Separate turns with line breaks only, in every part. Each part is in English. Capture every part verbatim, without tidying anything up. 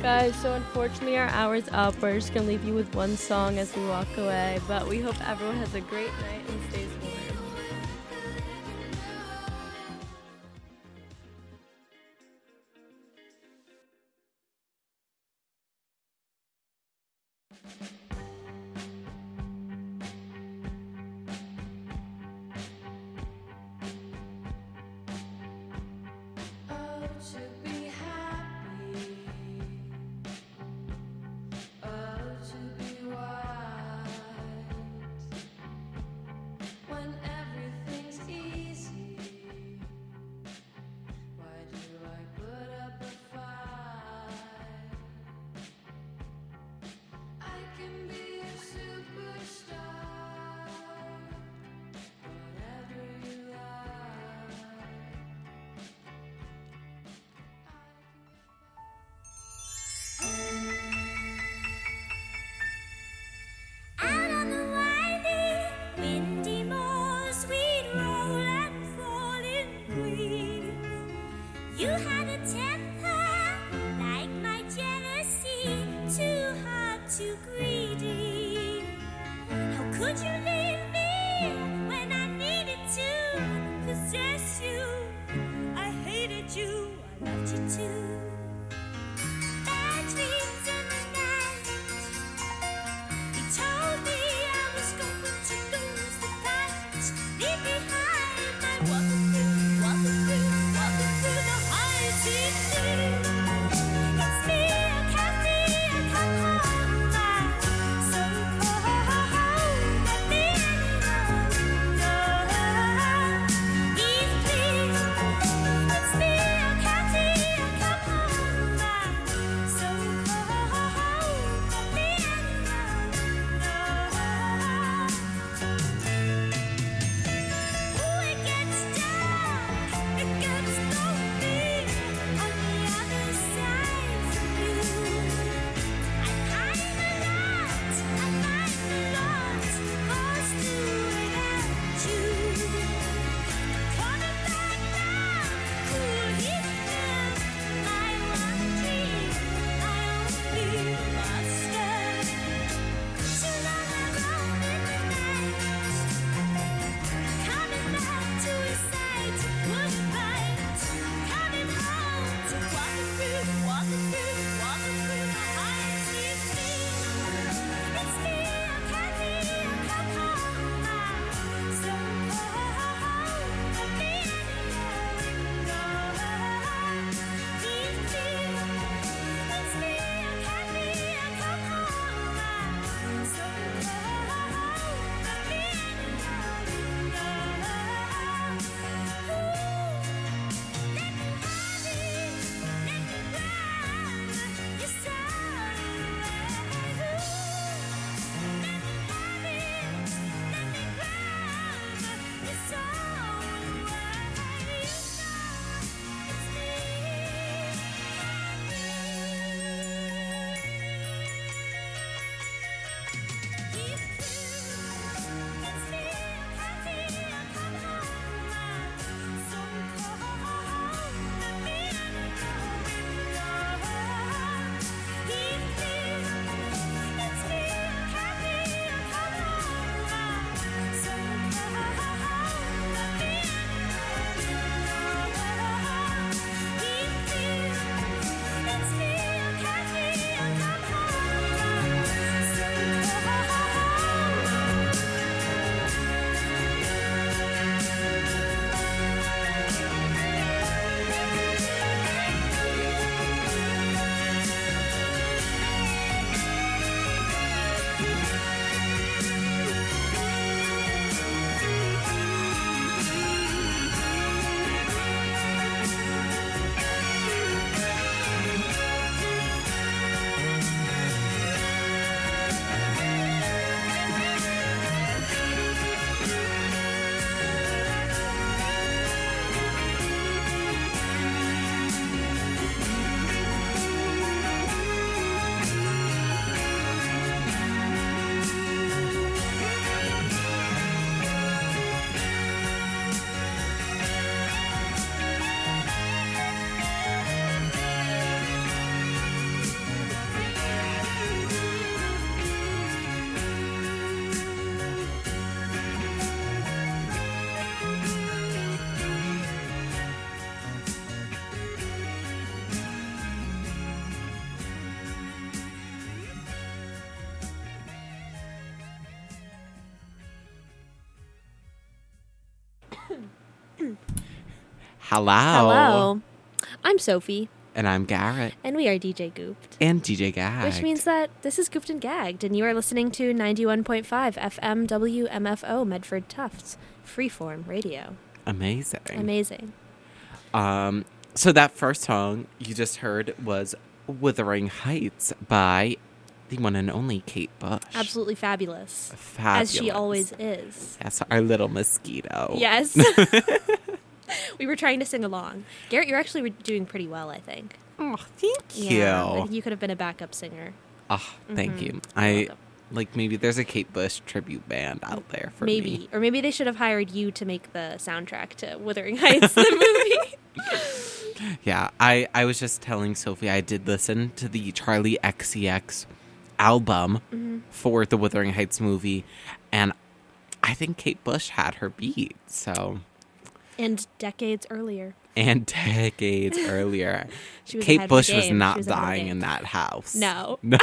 Guys, so unfortunately our hour's up. We're just gonna leave you with one song as we walk away, but we hope everyone has a great night and stays warm.
You had a temper like my jealousy, too hard, too greedy. How could you leave me when I needed to possess you? I hated you, I loved you too. Bad dreams in the night. He told me I was going to lose the fight. Leave behind my walking through, walking through, walking through the high seas. It's me, I can't be, I come home. I'm so cold. Let me know. Please, please. It's me, I can't be, I come home. I'm so cold. Let me know. Ooh, it gets dark.
Hello.
Hello. I'm Sophie.
And I'm Garrett.
And we are D J Gooped.
And D J Gagged.
Which means that this is Gooped and Gagged, and you are listening to ninety-one point five F M W M F O Medford Tufts, freeform radio.
Amazing.
Amazing.
Um, so that first song you just heard was Wuthering Heights by the one and only Kate Bush.
Absolutely fabulous.
Fabulous.
As she always is.
Yes, our little mosquito.
Yes. We were trying to sing along. Garrett, you're actually doing pretty well, I think.
Oh, thank you.
Yeah, I think you could have been a backup singer.
Oh, thank
Mhm.
you.
You're
I
welcome.
like maybe there's a Kate Bush tribute band out there for
maybe.
me.
Or maybe they should have hired you to make the soundtrack to Wuthering Heights, the movie.
Yeah, I, I was just telling Sophie I did listen to the Charlie X C X album
Mhm.
for the Wuthering Heights movie, and I think Kate Bush had her beat, so...
And decades earlier.
And decades earlier.
She was ahead
Kate
of her
Bush was
game.
not
She was ahead of her
dying
game.
in that house.
No.
No.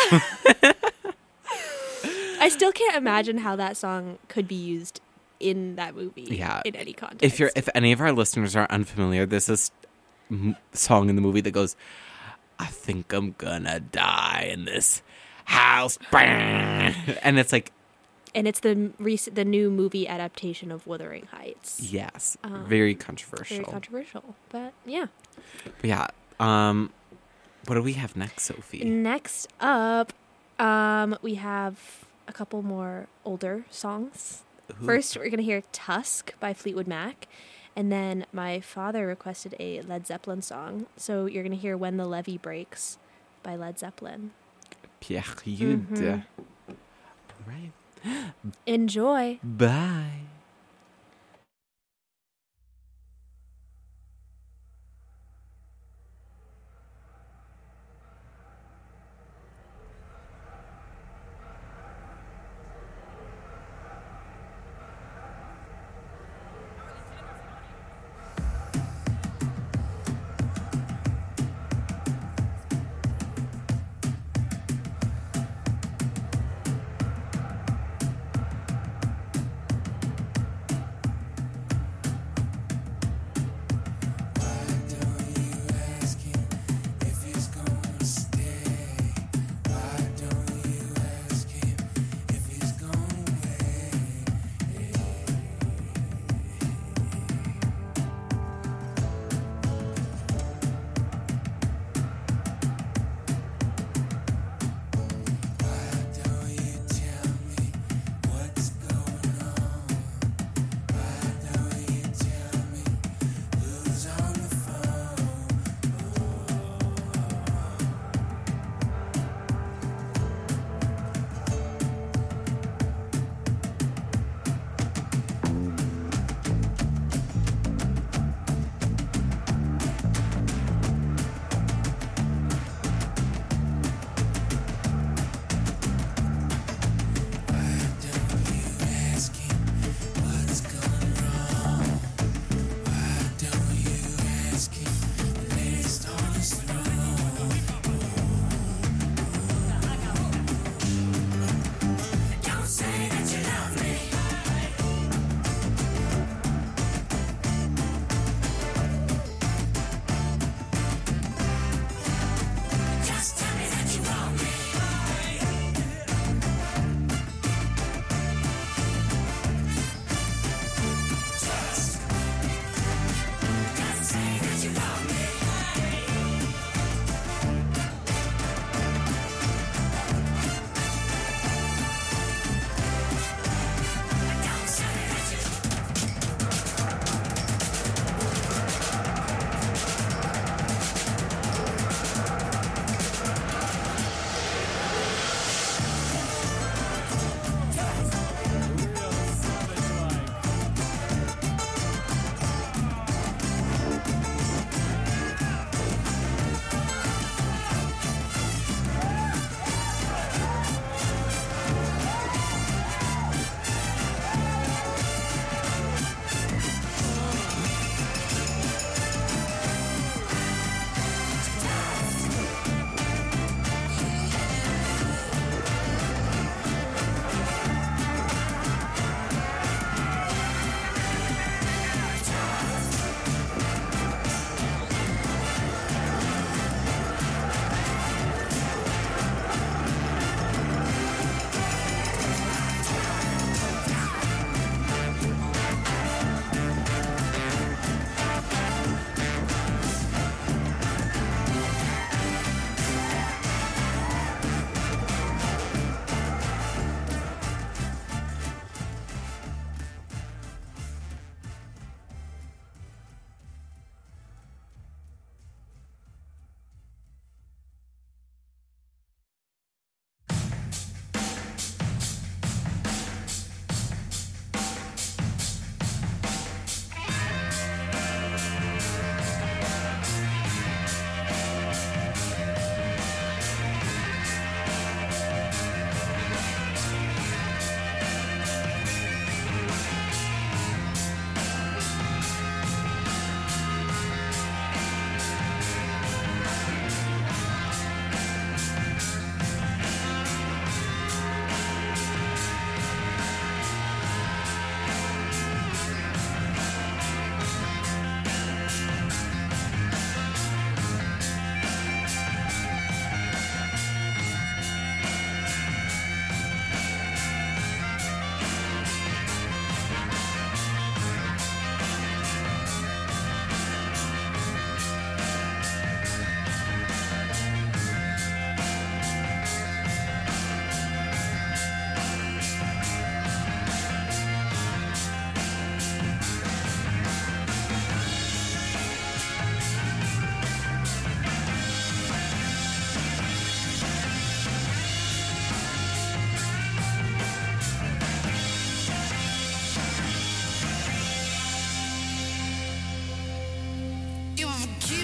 I still can't imagine how that song could be used in that movie.
Yeah.
In any context.
If you're, if any of our listeners are unfamiliar, this is m- song in the movie that goes, I think I'm gonna die in this house. And it's like,
And it's the rec- the new movie adaptation of Wuthering Heights.
yes,
Um,
very controversial.
Very controversial. But yeah.
But yeah. Um, what do we have next, Sophie?
Next up, um, we have a couple more older songs.
Who-
First, we're going to hear Tusk by Fleetwood Mac. And then my father requested a Led Zeppelin song. So you're going to hear When the Levee Breaks by Led Zeppelin.
Pierre Jude.
Mhm.
All right.
Enjoy.
Bye.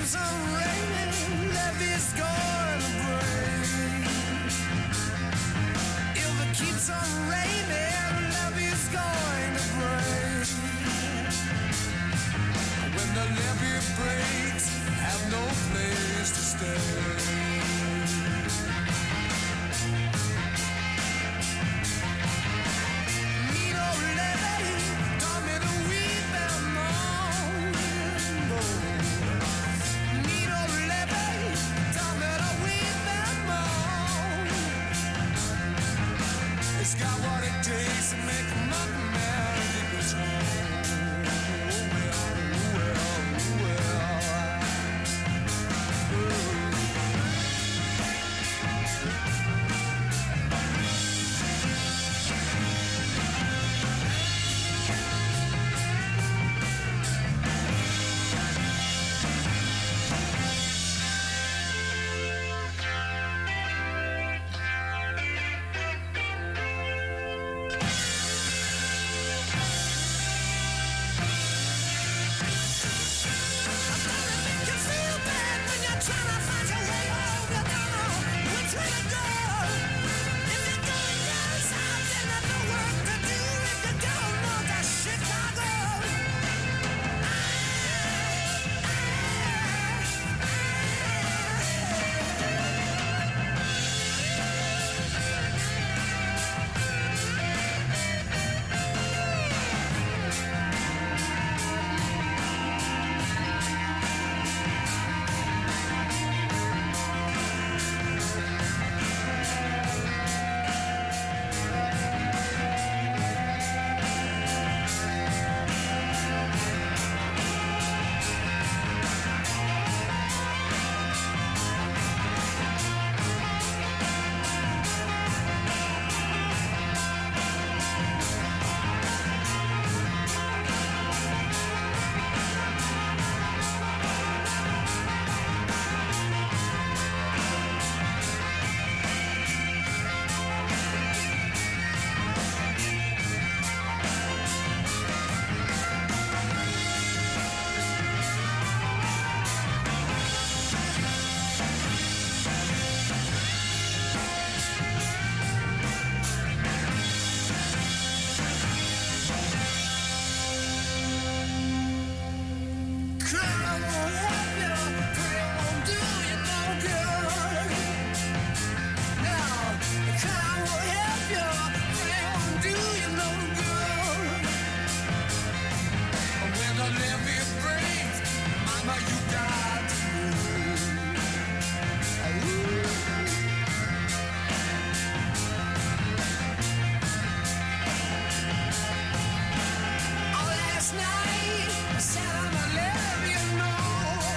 keeps on raining, levee's going to break. If it keeps on raining, levee's going to break. When the levee breaks, have no place to stay. It's got what it takes to make my melody goes home. Oh, well, oh, well, oh, well. Last night, I sat on my levee, you know.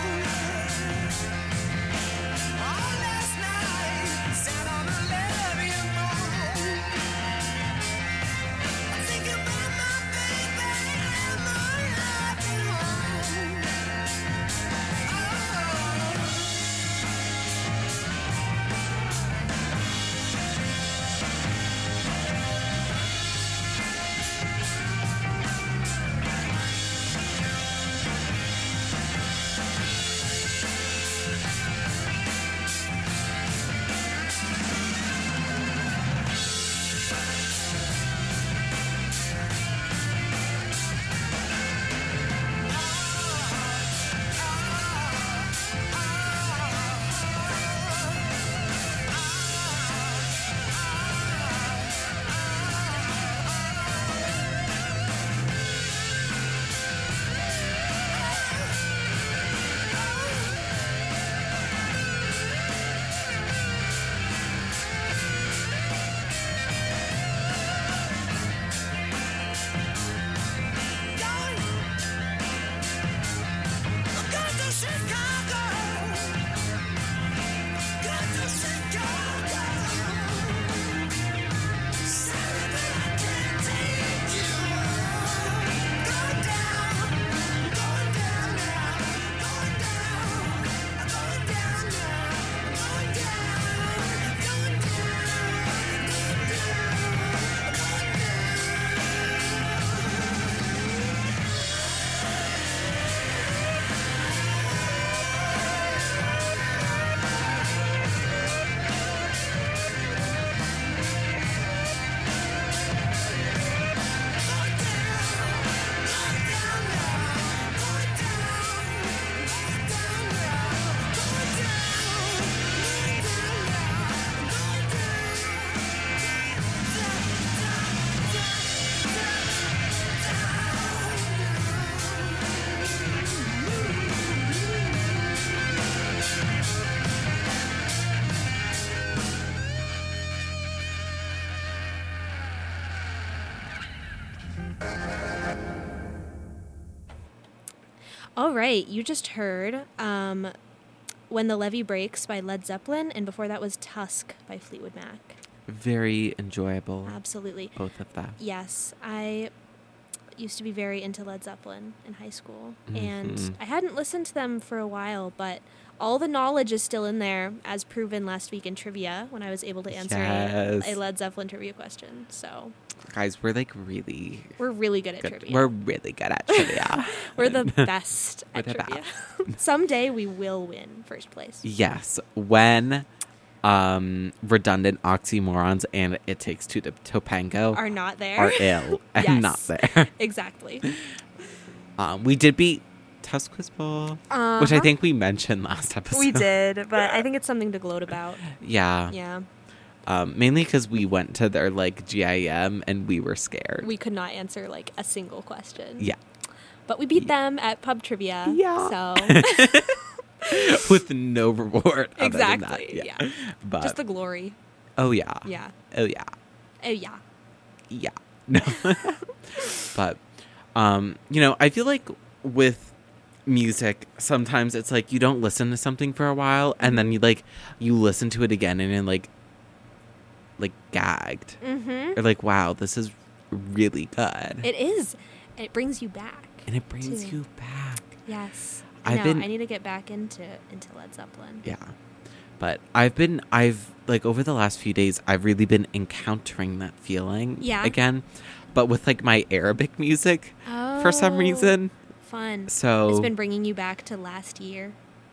All right, you just heard um, When the Levee Breaks by Led Zeppelin, and before that was Tusk by Fleetwood Mac.
Very enjoyable.
Absolutely.
Both of them.
Yes, I used to be very into Led Zeppelin in high school,
Mhm.
and I hadn't listened to them for a while, but all the knowledge is still in there, as proven last week in trivia when I was able to answer
Yes.
a, a Led Zeppelin trivia question. So
Guys, we're like really
we're really good at
good.
trivia.
We're really good at trivia.
We're the best
We're
at
the
trivia. Someday we will win first place.
Yes. When um, redundant oxymorons and It Takes Two to Topanga
Are not there.
are ill and
Yes.
not there.
Exactly.
Um, we did beat Tusk Quiz Bowl,
Uh-huh.
which I think we mentioned last episode.
We did, but I think it's something to gloat about.
Yeah.
Yeah.
Um, mainly because we went to their like G I M and we were scared.
We could not answer like a single question.
yeah.
But we beat them at pub trivia.
Yeah.
So
With no reward. other than that,
Exactly, yeah.
But
just the glory.
oh yeah.
Yeah.
Oh yeah.
Oh yeah.
Yeah. No. But um, you know, I feel like with music, sometimes it's like you don't listen to something for a while and then you like you listen to it again and you're like like gagged.
Mm-hmm.
Or like, wow, this is really good.
It is. It brings you back.
and it brings
too.
you back.
Yes.
I've
no,
been-
I need to get back into into Led Zeppelin.
Yeah. But I've been, I've, like, over the last few days, I've really been encountering that feeling
Yeah.
again. But with, like, my Arabic music for some
Oh,
reason.
Fun.
So.
It's been bringing you back to last year.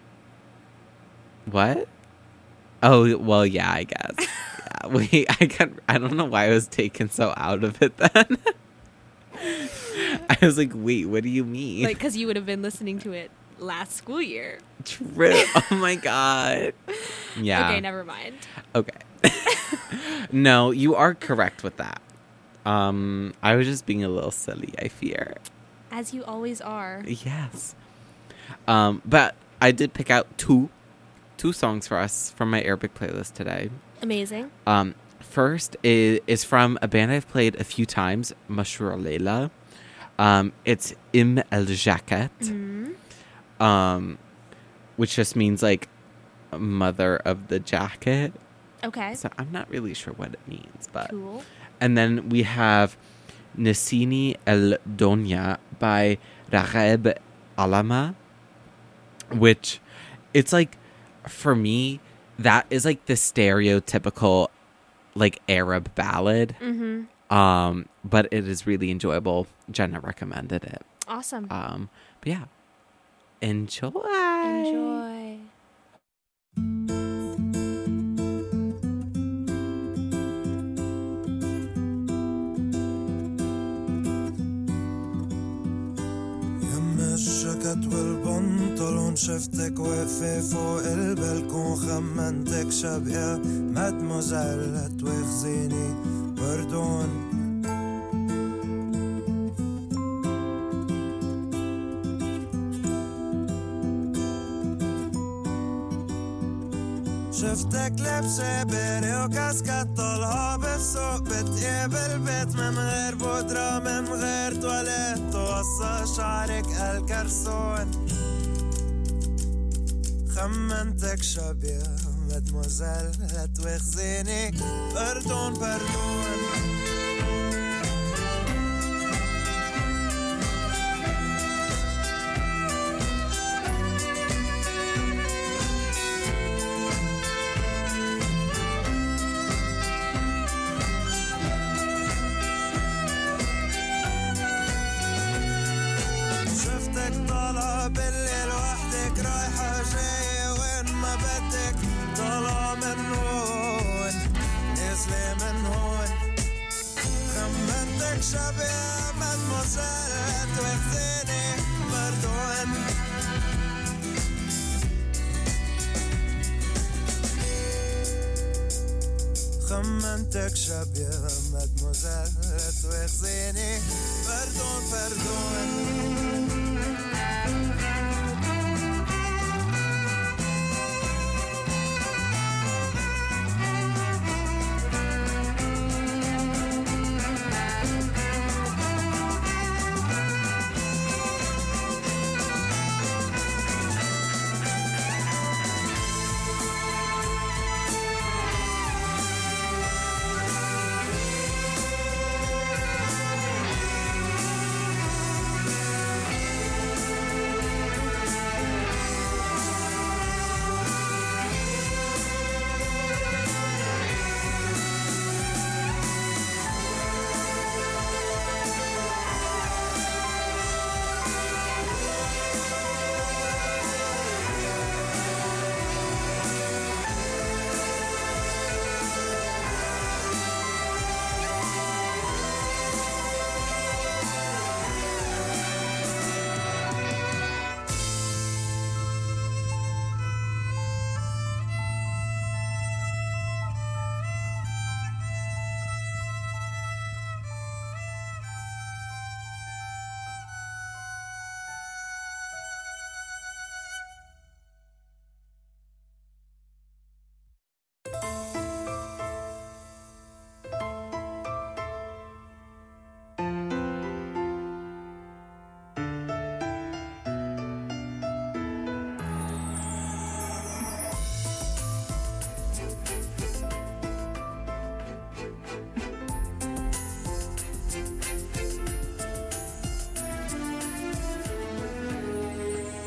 What? Oh, well, yeah, I guess. yeah. Wait, I can't, I don't know why I was taken so out of it then. I was like, wait, what do you mean?
Like, because you would have been listening to it last school year.
True. Oh my God. Yeah.
Okay, never mind.
Okay. No, you are correct with that. Um, I was just being a little silly, I fear.
As you always are.
Yes. Um, but I did pick out two, two songs for us from my Arabic playlist today.
Amazing.
Um, first is, is from a band I've played a few times, Mashrour Leila. Um, it's Im El Jacket,
Mhm.
um, which just means like mother of the jacket.
Okay.
So I'm not really sure what it means, but
Cool.
and then we have Nesini El Donya by Ragheb Alama, which it's like for me that is like the stereotypical like Arab ballad.
Mm-hmm.
Um, but it is really enjoyable. Jenna recommended it.
Awesome.
Um, but yeah, enjoy.
Enjoy.
يم الجاكيت والبنطلون شفتك واقفة فوق البلكون خمنتك شبيه مادموزيل هتواخذيني بردون شفتك لابسة بيري وكاسكت طالعة بالسوق بتقابل بيت من غير بودرة من غير تواليت توصى شعرك الكرسون خمنتك شبيه مادموزيل هتواخذيني بردون بردون شفتك طالعة بالليل وحدك رايحة جاية وين ما بدك طالعة من هون نازلة من هون خمنتك شبيه مادموزيل هتواخذيني بردون خمنتك شبيه مادموزيل هتواخذيني بردون بردون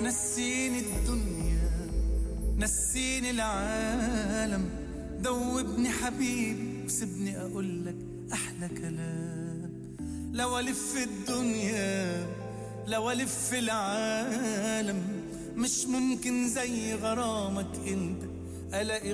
نسيني الدنيا نسيني العالم دوبني حبيبي وسيبني اقولك احلى كلام لو الف الدنيا لو الف العالم مش ممكن زي غرامك انت الاقي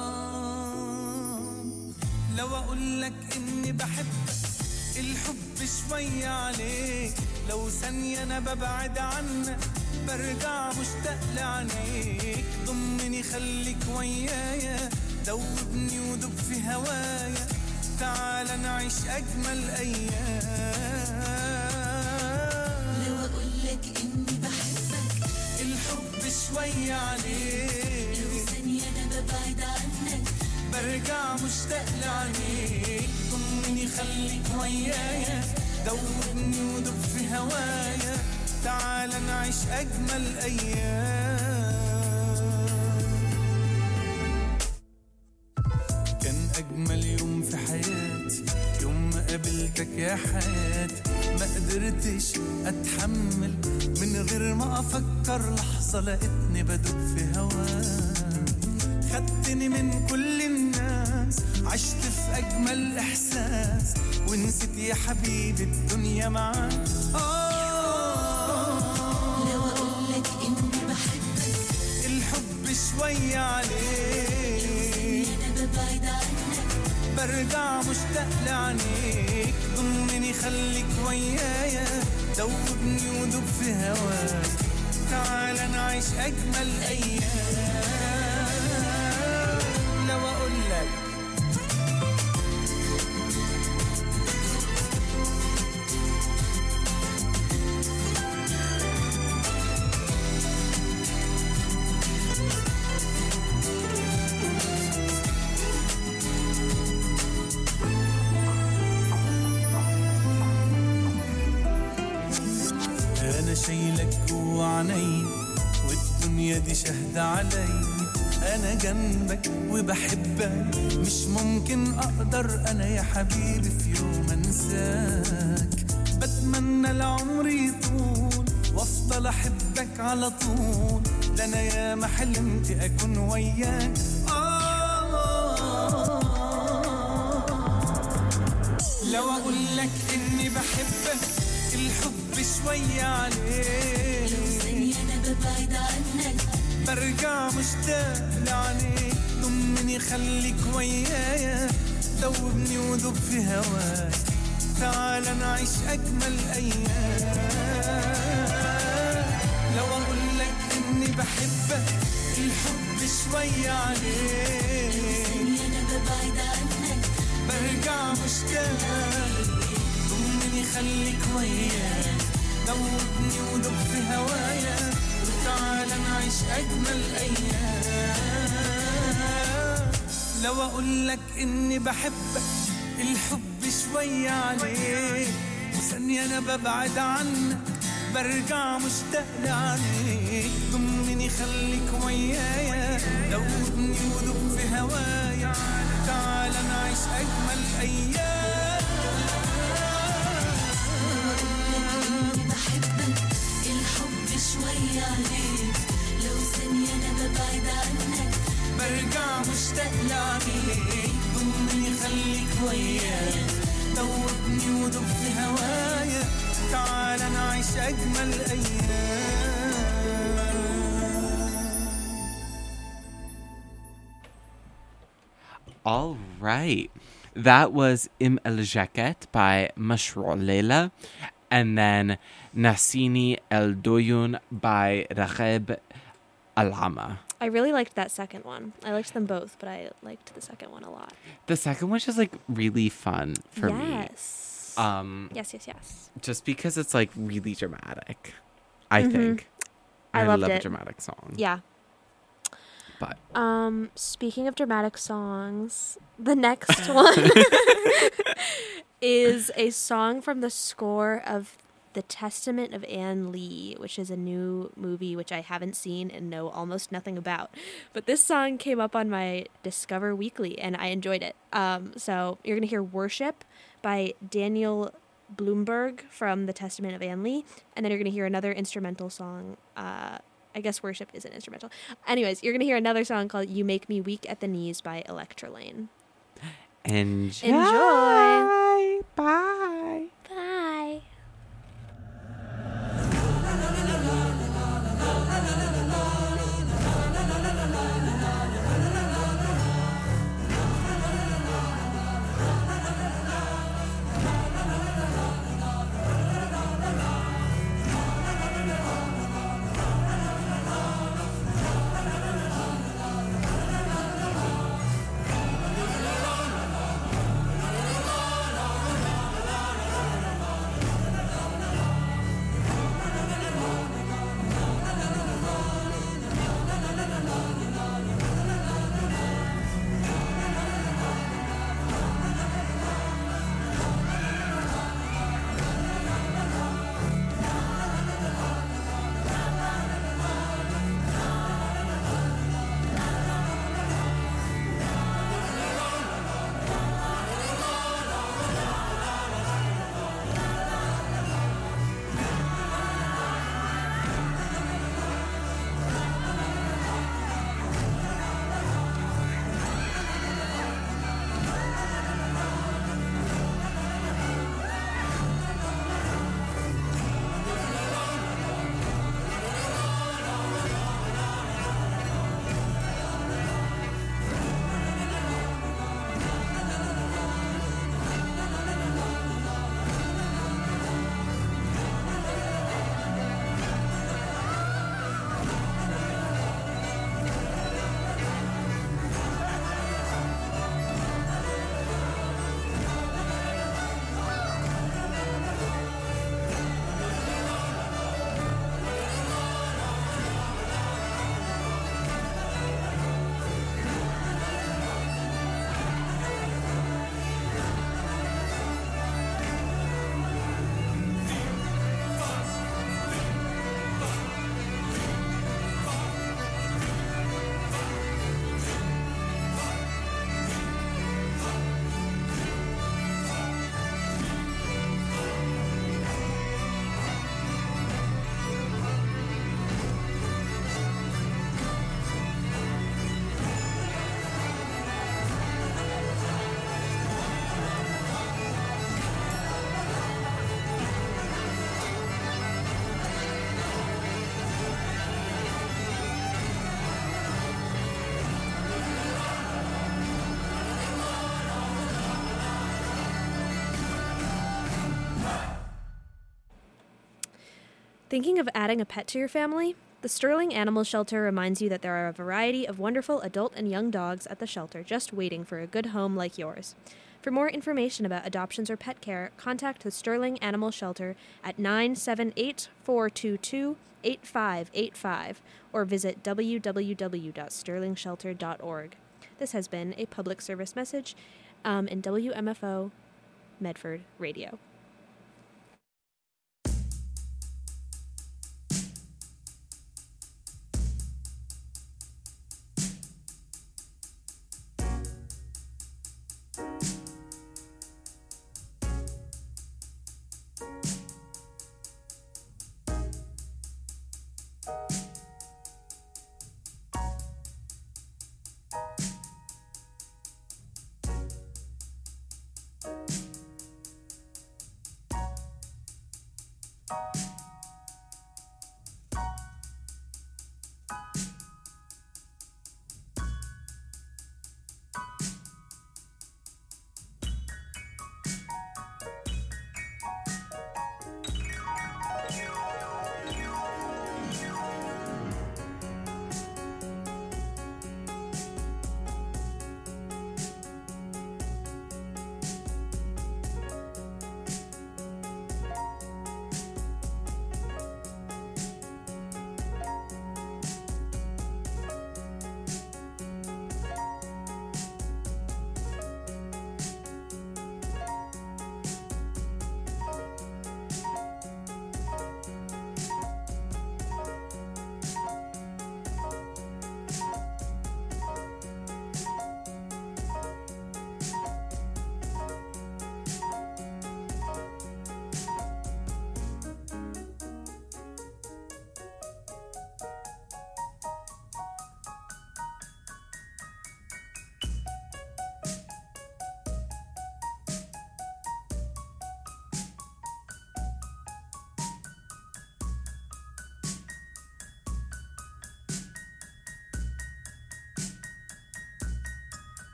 غرام لو اقولك اني بحبك الحب شوية عليك لو ثانية انا ببعد عنك برجع مشتاق لعينيك ضمني خليك ويايا دوبني ودوب في هوايا تعال نعيش اجمل ايام
لو اقولك اني بحبك
الحب شوية عليك
لو ثانية انا ببعد عنك
برجع مشتاق لعينيك ضمني خليك ويايا دوبني ودوب في هوايا تعال نعيش أجمل أيام كان أجمل يوم في حياتي يوم ما قابلتك يا حياتي ما قدرتش أتحمل من غير ما أفكر لحظة لقيتني بدوب في هواك خدتني من كل الناس عشت في أجمل إحساس ونسيت يا حبيبي الدنيا معاك
لو اقولك اني بحبك
الحب شوية عليك
انا ببعد عنك
برجع مشتاق لعينيك ضمني خليك ويايا دوبني ودوب في هواك تعال نعيش أجمل أيام لو أقولك أنا شايلك جوا عيني والدنيا دي شاهدة علي أنا جنبك وبحبك مش ممكن أقدر أنا يا حبيبي في يوم أنساك بتمنى العمر يطول وأفضل أحبك على طول ده أنا يا ما حلمت أكون وياك آه لو أقولك إني بحبك الحب شوية عليك
ثانية انا ببعد عنك
برجع مشتاق لعينيك ضمني خليك ويايا دوبني ودوب في هواك تعال نعيش أجمل أيام لو أقولك إني بحبك الحب شوية عليك
ثانية انا ببعد عنك
برجع مشتاق ضمني خليك ويايا دوبني ودوب في هوايا وتعال نعيش أجمل أيام لو أقولك إني بحبك الحب شوية عليك وثانية أنا ببعد عنك برجع مشتاق لعينيك ضمني خليك ويايا دوبني ودوب في هوايا تعال نعيش أجمل أيام
اني بحبك الحب شوية عليك لو ثانية انا ببعد عنك
برجع مشتاق لعينيك ضمني خليك ويايا دوبني ودوب في هوايا تعال نعيش أجمل أيام
All right. That was Im El Jacket by Mashru' Leila, and then Nasini El Doyun by Ragheb Al-Ama.
I really liked that second one. I liked them both, but I liked the second one a lot.
The second one's just like really fun for me.
Yes.
Um,
Yes, yes, yes.
just because it's like really dramatic. I
Mhm.
think.
I loved
love a
it.
dramatic song.
Yeah.
But
Um, speaking of dramatic songs, the next one is a song from the score of The Testament of Anne Lee, which is a new movie which I haven't seen and know almost nothing about. But this song came up on my Discover Weekly, and I enjoyed it. Um, so you're going to hear Worship by Daniel Bloomberg from The Testament of Anne Lee, and then you're going to hear another instrumental song uh, I guess worship is an instrumental. Anyways, you're going to hear another song called You Make Me Weak at the Knees by Electrolane.
Enjoy.
Enjoy.
Bye.
Bye. Thinking of adding a pet to your family? The Sterling Animal Shelter reminds you that there are a variety of wonderful adult and young dogs at the shelter just waiting for a good home like yours. For more information about adoptions or pet care, contact the Sterling Animal Shelter at nine seven eight, four two two, eight five eight five or visit w w w dot sterling shelter dot org. This has been a public service message um, in W M F O Medford Radio.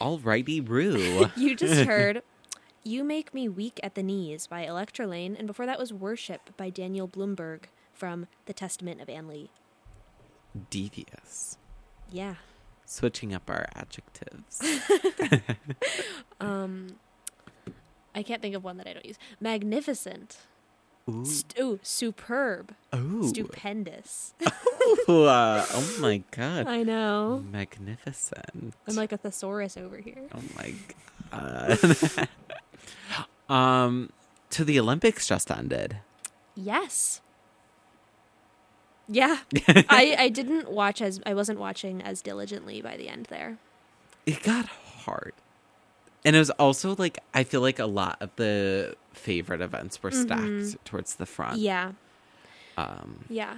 Alrighty, Rue.
You just heard You Make Me Weak at the Knees by Electra Lane, and before that was Worship by Daniel Bloomberg from The Testament of Anne Lee.
Devious.
Yeah.
Switching up our adjectives.
Um, I can't think of one that I don't use. Magnificent.
Ooh.
St- ooh, superb.
Ooh.
Stupendous.
Ooh, uh, oh my god.
I know.
Magnificent.
I'm like a thesaurus over here.
Oh my god. um, to the Olympics just ended.
Yes. Yeah. I, I didn't watch as I wasn't watching as diligently by the end there.
It got hard. And it was also like, I feel like a lot of the favorite events were stacked
Mhm.
towards the front.
Yeah.
Um,
Yeah.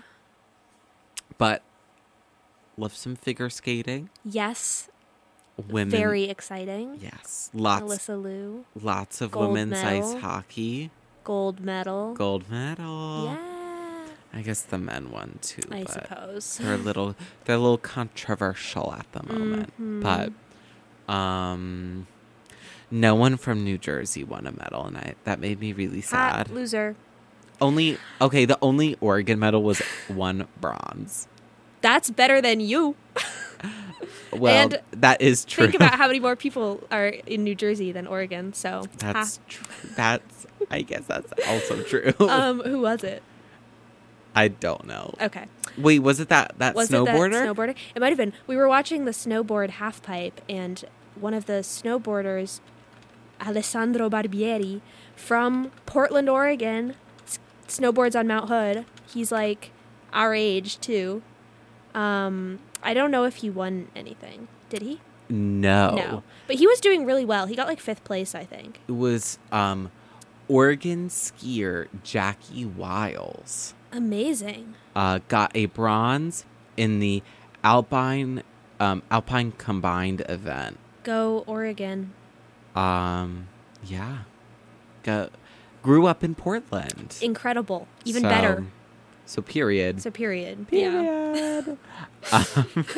but love some figure skating.
Yes.
Women.
Very exciting.
Yes. Lots,
Melissa Liu,
lots of
Gold
women's
medal.
ice hockey.
gold medal.
Gold medal.
Yeah.
I guess the men won too.
I
but
suppose.
They're a little, they're a little controversial at the moment.
Mhm.
But, um, no one from New Jersey won a medal, and I that made me really
Ah,
sad.
loser.
Only okay, the only Oregon medal was one bronze.
That's better than you.
Well,
And
that is true.
Think about how many more people are in New Jersey than Oregon. So
that's true. That's I guess that's also true.
ha. um, who was it?
I don't know.
Okay,
Wait, was it that that
was
snowboarder?
it that snowboarder? It might have been. We were watching the snowboard half pipe, and one of the snowboarders, Alessandro Barbieri, from Portland, Oregon, s- snowboards on Mount Hood. He's like our age too. Um, I don't know if he won anything. Did he?
no.
No, but he was doing really well. He got like fifth place, I think.
It was um Oregon skier Jackie Wiles.
Amazing.
Uh, got a bronze in the Alpine um, Alpine combined event.
Go Oregon.
Um, yeah, Got, grew up in Portland.
Incredible. Even
So-
better.
So period.
So period. Yeah.
period. um,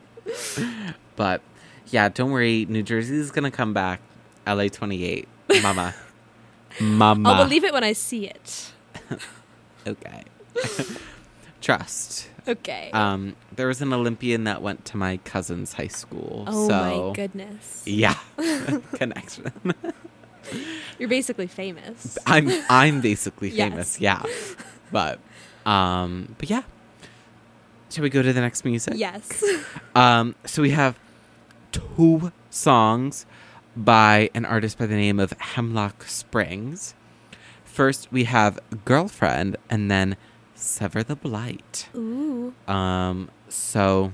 but yeah, don't worry. New Jersey is gonna come back. L A twenty-eight, mama, mama.
I'll believe it when I see it.
Okay. Trust.
Okay.
Um, there was an Olympian that went to my cousin's high school.
oh
so,
my goodness.
Yeah, connection.
You're basically famous.
I'm I'm basically
Yes.
famous. Yeah, but um, but yeah. Shall we go to the next music?
Yes.
Um, so we have two songs by an artist by the name of Hemlock Springs. First, we have Girlfriend, and then Sever the Blight.
Ooh.
Um, so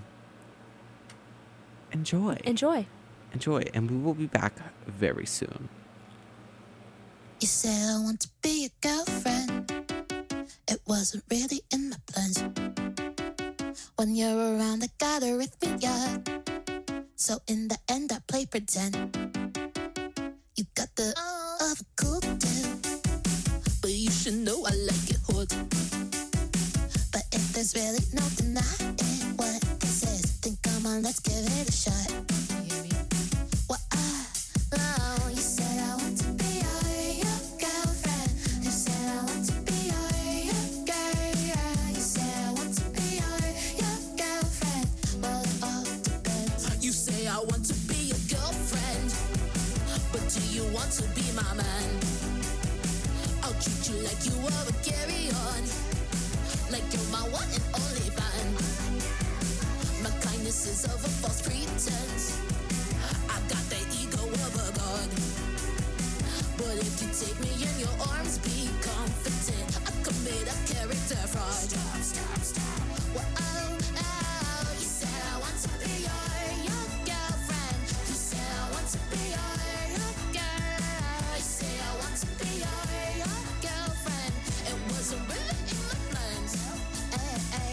enjoy.
Enjoy.
Enjoy. And we will be back very soon.
You said I want to be your girlfriend. It wasn't really in my plans. When you're around, I got arrhythmia. So in the end, I play pretend. You got the uh, of a cool tip, but you should know I like it hot. But if there's really no denying what this is, then come on, let's give it a shot. Well, I, oh, you said I want to be your, your girlfriend. You said I want to be your, your girl. You said I want to be your, your girlfriend. Well, it all depends. You say I want to be your girlfriend, but do you want to be my man? I'll treat you like you were a carry-on, like you're my one and only fan. My kindness is of a false pretense. I got the ego of a god. But if you take me in your arms, be confident I commit a character fraud. Stop, stop, stop. Well, oh, oh, you said I want to be your, your girlfriend. You said I want to be your, your girl. You say I want to be your, your girlfriend. It wasn't really in my plans. Hey, hey.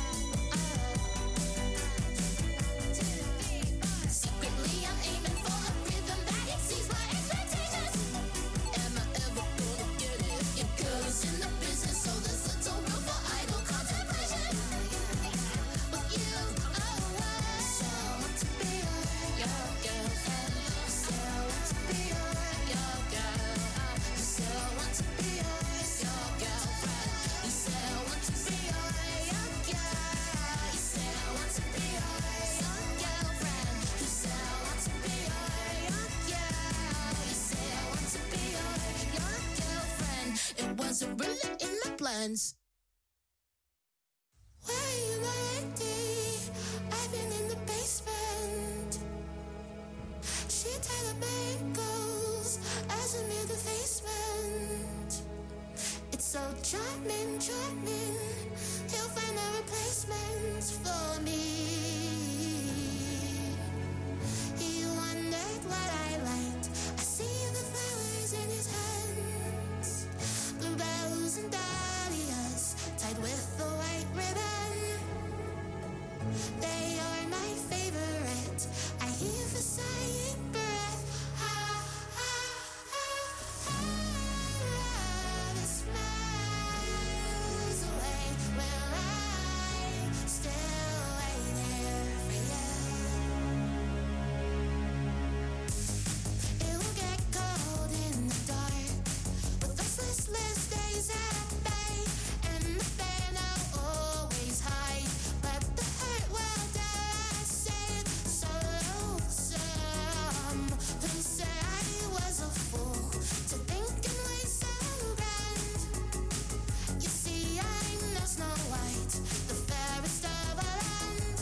Secretly, I'm aiming for a plans. Where are you, my lady? I've been in the basement. She tied up my ankles as a mere defacement. It's so charming, charming. He'll find a replacement for me. He wondered what I liked. I see the flowers in his hands, bluebells and dahlias tied with a white ribbon. They are my favorite. I heave a sighing breath. Ah, ah, ah, ah. The smiles away. Will I still wait there for you? It will get cold in the dark with those listless days at bay, and the fan I'll always hide. But the hurt will dare I say it so lonesome. Who said I was a fool to think in ways so grand? You see, I'm no Snow White, the fairest of a land.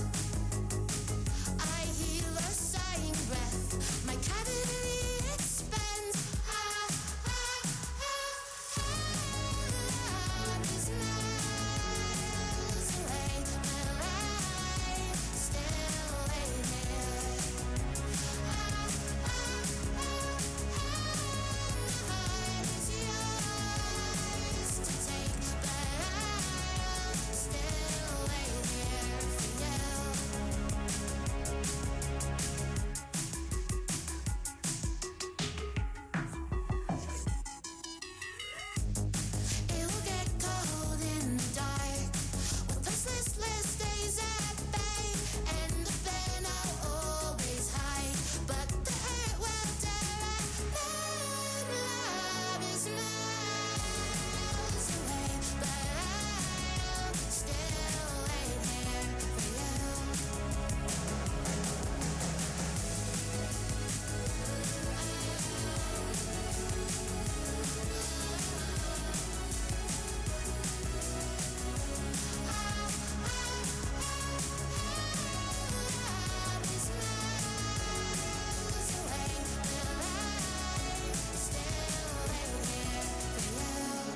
I heal a sighing breath, my cavity expands. Ah, ah, ah, ah. These miles away, will I still wait here? Ah, ah, ah, ah. My heart is yours to take, but I'll still wait here for you. It will get cold in the dark with those listless days at bay, and the fan I'll always hide. But the hurt will dare I learn. Love is miles away, but I'll still wait here for you. These miles away, will I still wait here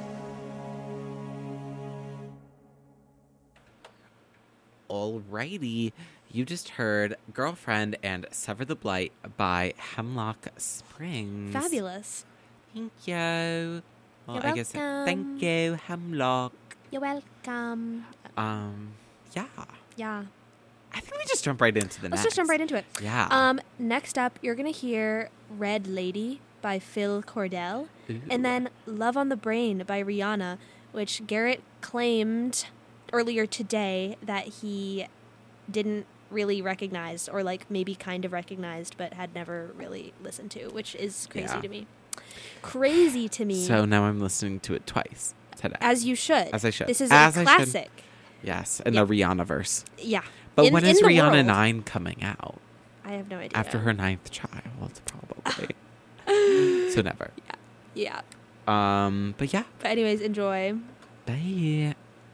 for you?
Alrighty, you just heard Girlfriend and Sever the Blight by Hemlock Springs.
Fabulous.
Thank you. Well,
You're
I guess
welcome.
thank you, Hemlock.
You're welcome.
Um, yeah.
Yeah.
I think we just jump right into the
Let's
next.
just jump right into it.
Yeah.
Um, next up, you're gonna hear "Red Lady" by Phil Cordell,
Ooh.
and then "Love on the Brain" by Rihanna, which Garrett claimed earlier today that he didn't really recognize, or like maybe kind of recognized, but had never really listened to, which is crazy
Yeah.
to me. Crazy to me.
So now I'm listening to it twice today.
As you should.
As I should.
This is
As
a
I should.
classic.
Yes, in
Yeah.
the Rihanna verse.
Yeah.
But
In-
when
in
is
the
Rihanna
world.
nine coming out?
I have no idea.
After her ninth child, probably. So never.
Yeah.
Um, but yeah.
But anyways, enjoy.
Bye.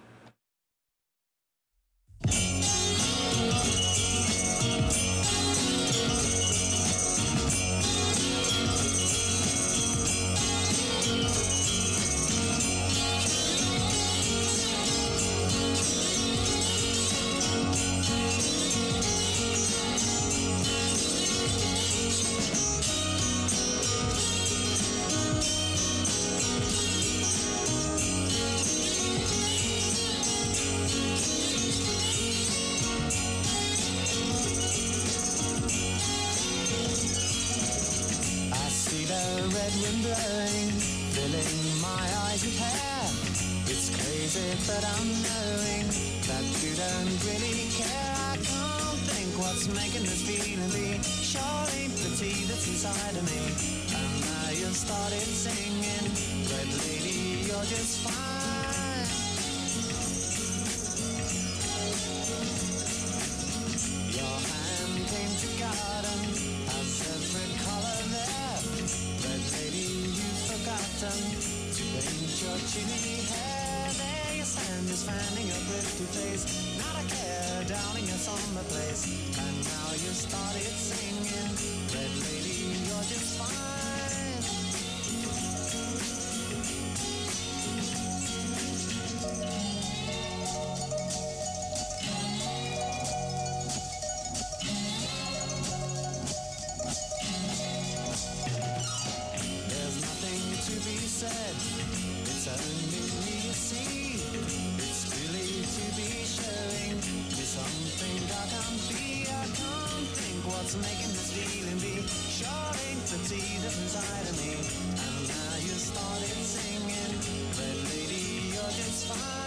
I see the red wind blowing, filling my eyes with hair. It's crazy, but I'm knowing that you don't really care. I can't think what's making this feeling be. Sure ain't the tea that's inside of me. And now you've started singing, Red Lady, you're just fine. Your hand painted garden has every color there. Red Lady, you've forgotten to paint your chilly hair. and just finding your pretty face. Not a care, downing a summer place. And now you started singing, Red Lady, you're just fine. There's nothing to be said, it's only me you see. It's too late to be showing me something I can't be. I can't think what's making this feeling be. Sure ain't the tea that's inside of me. And now you started singing, Red Lady, you're just fine.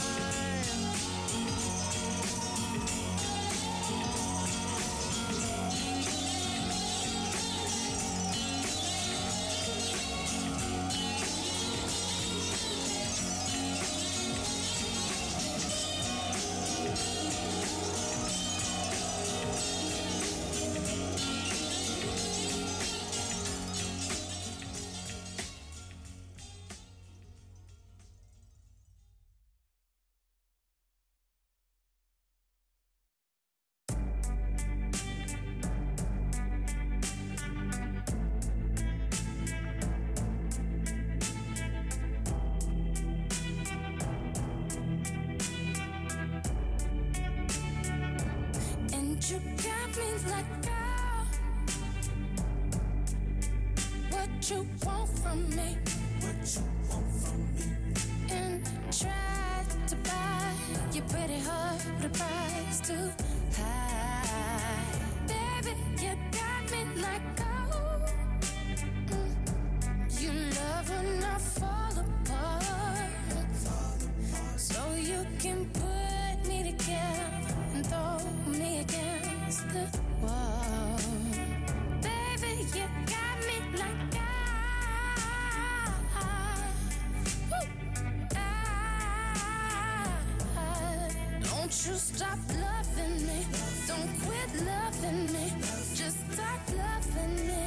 And you got me like, girl, what you want from me? What you want from me? And tried to buy your pretty heart with a price too high. Baby, you got me like, oh, mm, you love when I fall apart, so you can put me together and throw me against the wall. Baby, you got me like, ah, woo, ah. Don't you stop loving me, don't quit loving me, just start loving me.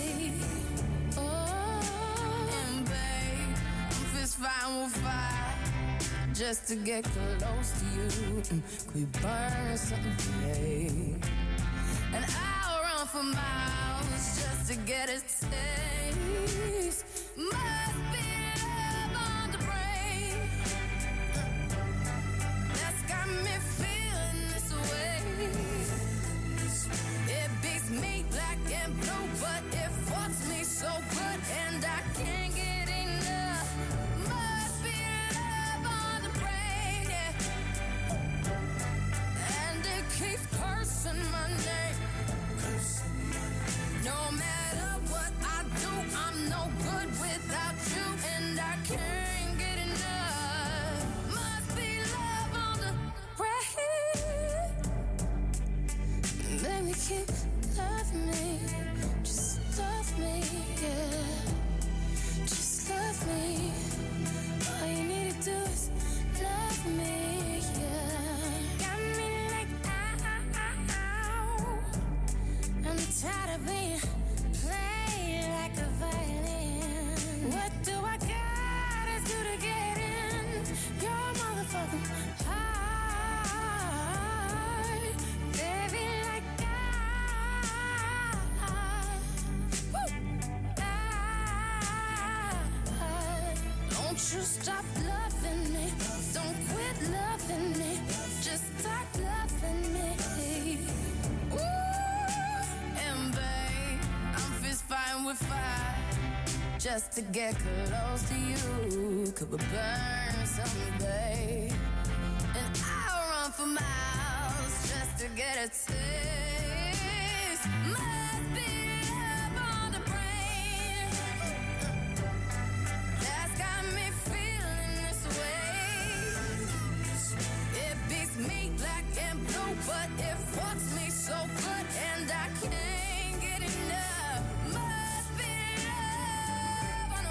Oh, and babe, I'm fist fighting with fire just to get close to you. Mm, could we burn something today? And I'll run for miles just to get a taste. Must be love on the brain that's got me feeling this way. It beats me black and blue, but it fucks me so good, and I can't get enough. Must be love on the brain, yeah. And it keeps cursing my name. No matter what I do, I'm no good without you, and I can't get enough. Must be love on the brain. Baby, keep loving me, just love me, yeah. Just love me. All you need to do is love me, yeah. Got me like, ow. I'm tired of being played like a violin. What do I gotta do to get in your motherfucking heart? Baby, like, ah, woo, ah. Don't you stop loving me, don't quit loving me, just start loving me. Ooh, and babe, I'm fist fighting with fire just to get close to you. Could we burn someday? And I'll run for miles just to get a taste. Must be love on the brain that's got me feeling this way. It beats me black and blue, but it fucks me so good, and I can't get enough. Must be love on the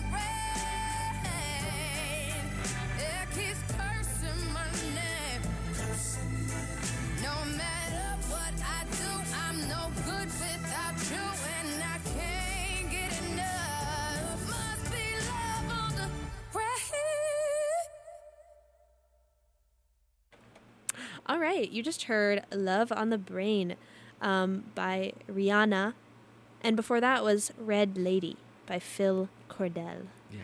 brain. It keeps cursing my name. No matter what I do, I'm no good without
All right, you just heard Love on the Brain um, by Rihanna. And before that was Red Lady by Phil Cordell.
Yeah.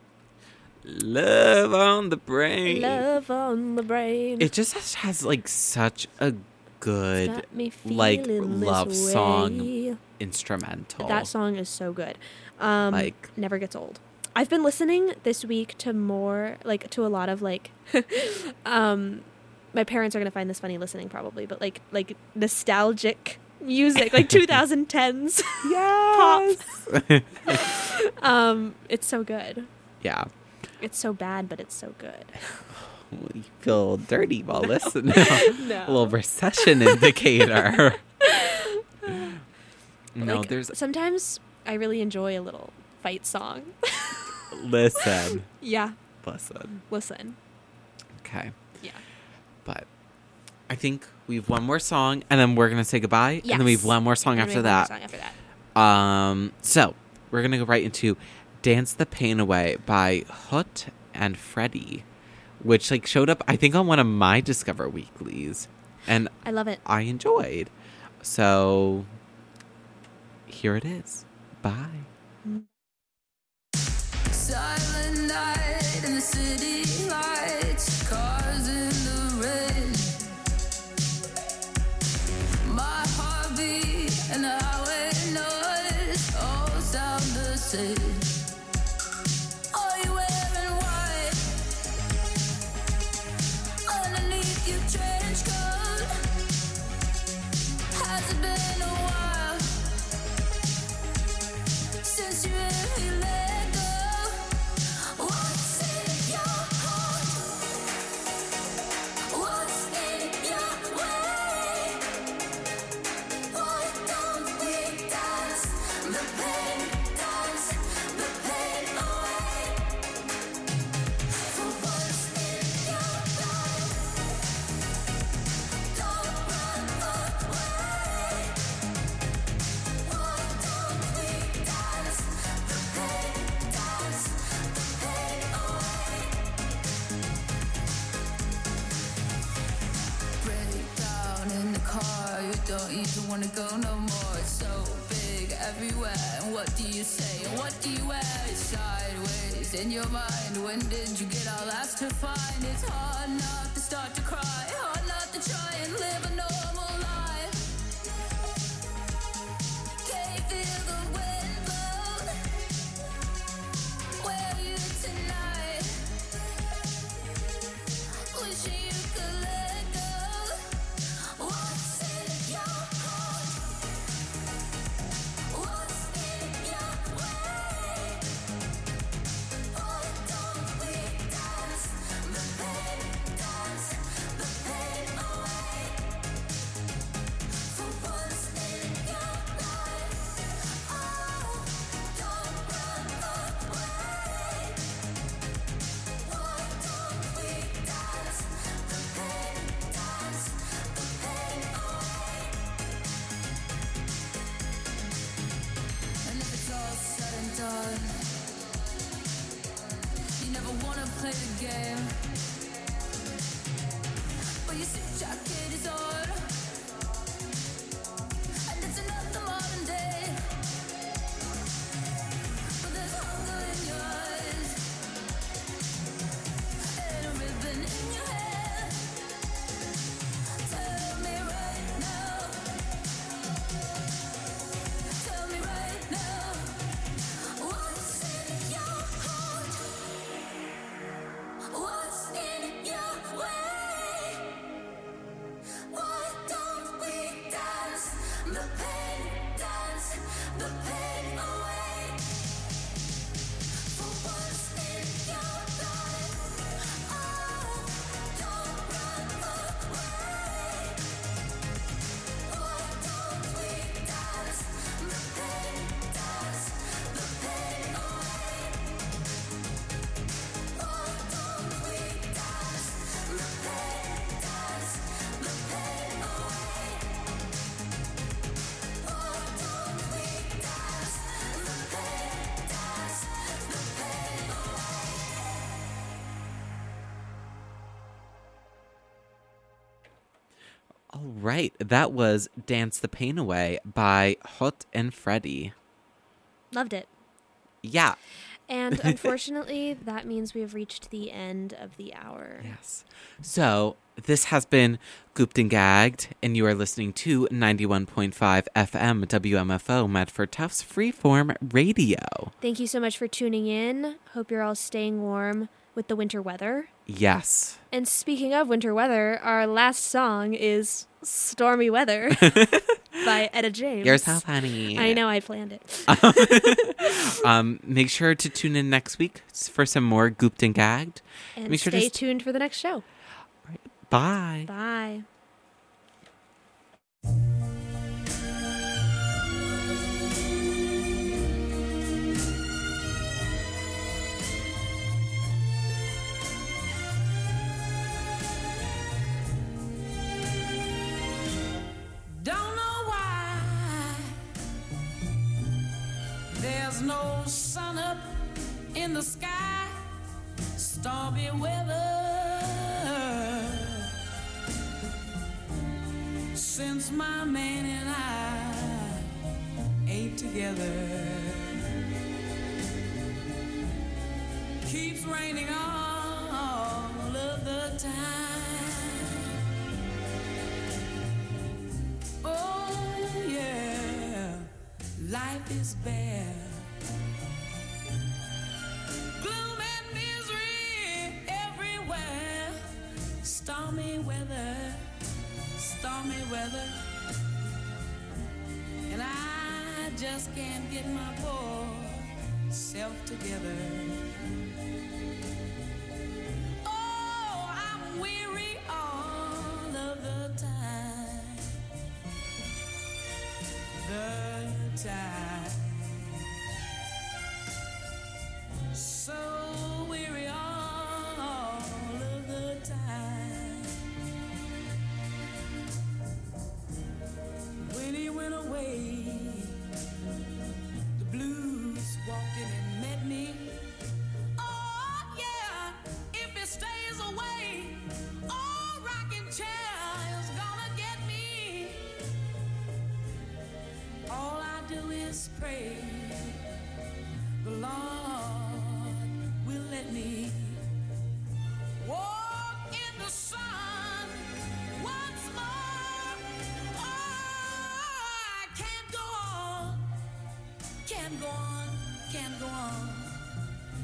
Love on the Brain.
Love on the Brain.
It just has, has like such a good
Got me
like
feeling this
love song
way.
instrumental.
That song is so good. Um,
Like-
never gets old. I've been listening this week to more, like, to a lot of, like, um, my parents are going to find this funny listening probably, but, like, like nostalgic music, like twenty tens pop. um, it's so good.
Yeah.
It's so bad, but it's so good.
You feel dirty while listening.
No.
A little recession indicator. No,
Like,
there's
sometimes I really enjoy a little fight song.
listen.
Yeah,
Listen.
listen.
Okay.
Yeah.
But I think we've one more song and then we're gonna say goodbye. And then we have
Yes. We're
one more song
gonna
after
make one more
that.
song after that.
Um so we're gonna go right into Dance the Pain Away by Hut and Freddie, which like showed up I think on one of my Discover Weeklies. And
I love it.
I enjoyed. So here it is. Bye.
Silent night in the city lights, cars in the rain. My heartbeat and the highway noise all sound the same. Are you wearing white? Underneath your trench coat. Has it been a while since you really let go? What's in your heart? What's in your way? Why don't we dance the pain, dance the pain away? For what's in your life? Don't run away. Why don't we dance the pain, dance the pain away? Break down in the car, you don't even wanna go no more. It's so big everywhere, and what do you say? And what do you wear? It's sideways in your mind. When did you get all asked to find? It's hard not to start to cry, hard not to try and live a normal life. Can you feel the wind blow? Where are you tonight? Wishing you could let go. What's in your heart? What's in your way? Why don't we dance the pain, dance the pain away? For what's in your life? Oh, don't run away. Why don't we dance the pain, dance the pain away? And if it's all said and done, you never wanna play the game, but your suit jacket is on, and it's another modern day. But there's hunger in your eyes, and a ribbon in your hair. Tell me right now. Tell me right now. What's in your heart? What's in your way?
All right, that was Dance the Pain Away by Hot and Freddy.
Loved it.
Yeah.
And unfortunately, that means we have reached the end of the hour.
Yes. So this has been Gooped and Gagged, and you are listening to ninety-one point five F M W M F O Medford Tufts Freeform Radio.
Thank you so much for tuning in. Hope you're all staying warm with the winter weather.
Yes.
And speaking of winter weather, our last song is Stormy Weather by Etta James.
You're so funny.
I know, I planned it.
um, make sure to tune in next week for some more Gooped and Gagged.
And
make sure
stay
to st-
tuned for the next show.
Bye.
Bye.
Don't know why there's no sun up in the sky. Stormy weather since my man and I ain't together. Keeps raining all of the time. Oh yeah, life is bare. Gloom and misery everywhere. Stormy weather, stormy weather. And I just can't get my poor self together.